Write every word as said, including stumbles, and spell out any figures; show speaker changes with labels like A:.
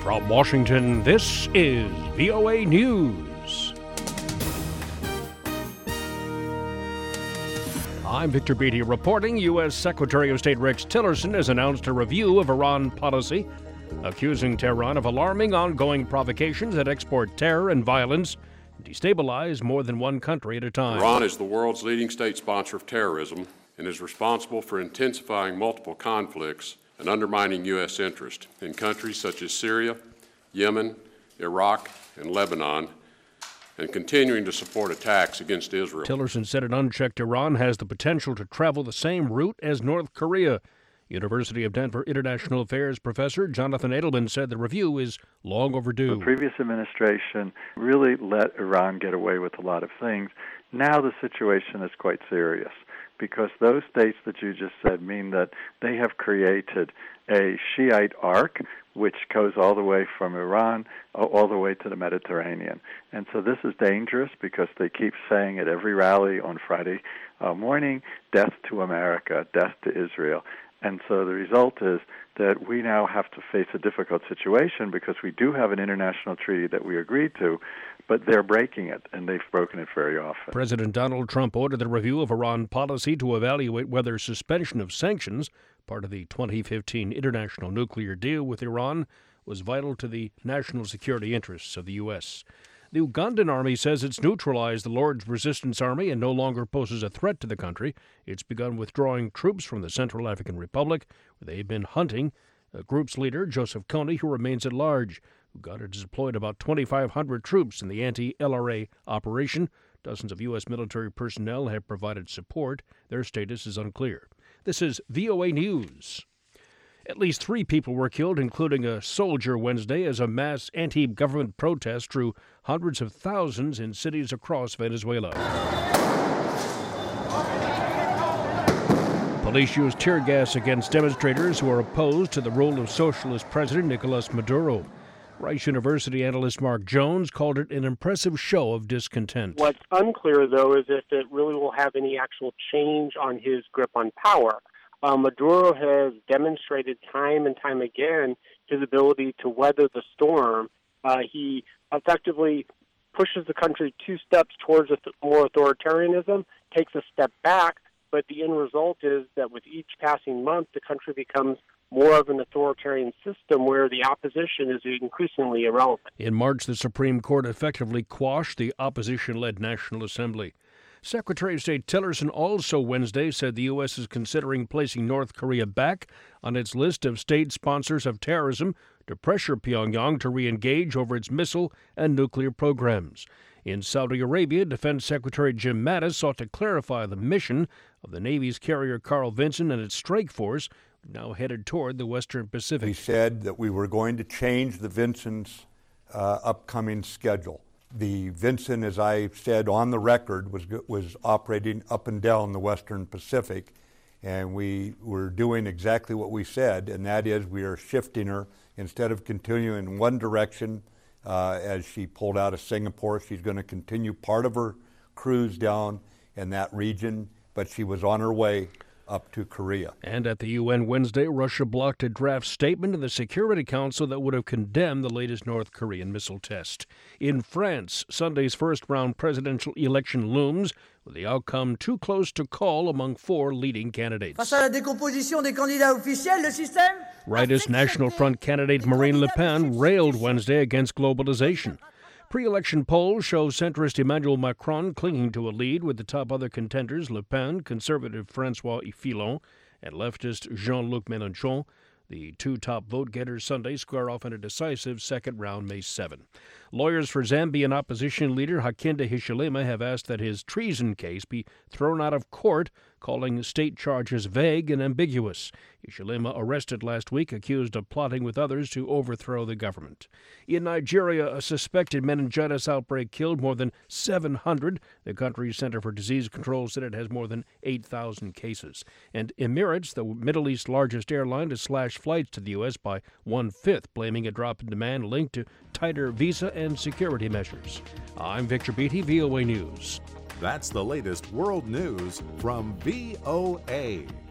A: From Washington, this is V O A News. I'm Victor Beatty reporting. U S. Secretary of State Rex Tillerson has announced a review of Iran policy, accusing Tehran of alarming ongoing provocations that export terror and violence and destabilize more than one country at a time.
B: Iran is the world's leading state sponsor of terrorism and is responsible for intensifying multiple conflicts and undermining U S interest in countries such as Syria, Yemen, Iraq, and Lebanon, and continuing to support attacks against Israel.
A: Tillerson said an unchecked Iran has the potential to travel the same route as North Korea. University of Denver International Affairs professor Jonathan Edelman said the review is long overdue.
C: The previous administration really let Iran get away with a lot of things. Now the situation is quite serious, because those states that you just said mean that they have created a Shiite arc which goes all the way from Iran all the way to the Mediterranean. And so this is dangerous because they keep saying at every rally on Friday uh, morning, death to America, death to Israel. And so the result is that we now have to face a difficult situation because we do have an international treaty that we agreed to, but they're breaking it, and they've broken it very often.
A: President Donald Trump ordered the review of Iran policy to evaluate whether suspension of sanctions, part of the twenty fifteen international nuclear deal with Iran, was vital to the national security interests of the U S. The Ugandan army says it's neutralized the Lord's Resistance Army and no longer poses a threat to the country. It's begun withdrawing troops from the Central African Republic, where they've been hunting a group's leader, Joseph Kony, who remains at large. Uganda has deployed about twenty-five hundred troops in the anti-L R A operation. Dozens of U S military personnel have provided support. Their status is unclear. This is V O A News. At least three people were killed, including a soldier, Wednesday, as a mass anti-government protest drew hundreds of thousands in cities across Venezuela. Police used tear gas against demonstrators who are opposed to the rule of socialist President Nicolas Maduro. Rice University analyst Mark Jones called it an impressive show of discontent.
D: What's unclear, though, is if it really will have any actual change on his grip on power. Uh, Maduro has demonstrated time and time again his ability to weather the storm. Uh, he effectively pushes the country two steps towards more authoritarianism, takes a step back, but the end result is that with each passing month, the country becomes more of an authoritarian system where the opposition is increasingly irrelevant.
A: In March, the Supreme Court effectively quashed the opposition-led National Assembly. Secretary of State Tillerson also Wednesday said the U S is considering placing North Korea back on its list of state sponsors of terrorism to pressure Pyongyang to re-engage over its missile and nuclear programs. In Saudi Arabia, Defense Secretary Jim Mattis sought to clarify the mission of the Navy's carrier Carl Vinson and its strike force, now headed toward the Western Pacific.
E: We said that we were going to change the Vinson's uh, upcoming schedule. The Vinson, as I said on the record, was was operating up and down the Western Pacific, and we were doing exactly what we said, and that is we are shifting her. Instead of continuing in one direction uh, as she pulled out of Singapore, she's going to continue part of her cruise down in that region, but she was on her way up to Korea.
A: And at the U N Wednesday, Russia blocked a draft statement in the Security Council that would have condemned the latest North Korean missile test. In France, Sunday's first-round presidential election looms, with the outcome too close to call among four leading candidates.
F: Face à la décomposition des candidats officiels, le système...
A: Rightist National Front candidate Marine Le Pen railed Wednesday against globalization. Pre-election polls show centrist Emmanuel Macron clinging to a lead with the top other contenders, Le Pen, conservative François Fillon, and leftist Jean-Luc Mélenchon. The two top vote-getters Sunday square off in a decisive second round May seventh. Lawyers for Zambian opposition leader Hakainde Hichilema have asked that his treason case be thrown out of court, calling state charges vague and ambiguous. Hichilema arrested last week, accused of plotting with others to overthrow the government. In Nigeria, a suspected meningitis outbreak killed more than seven hundred. The country's Center for Disease Control said it has more than eight thousand cases. And Emirates, the Middle East's largest airline, has slashed flights to the U S by one-fifth, blaming a drop in demand linked to tighter visa and security measures. I'm Victor Beatty, V O A News.
G: That's the latest world news from V O A.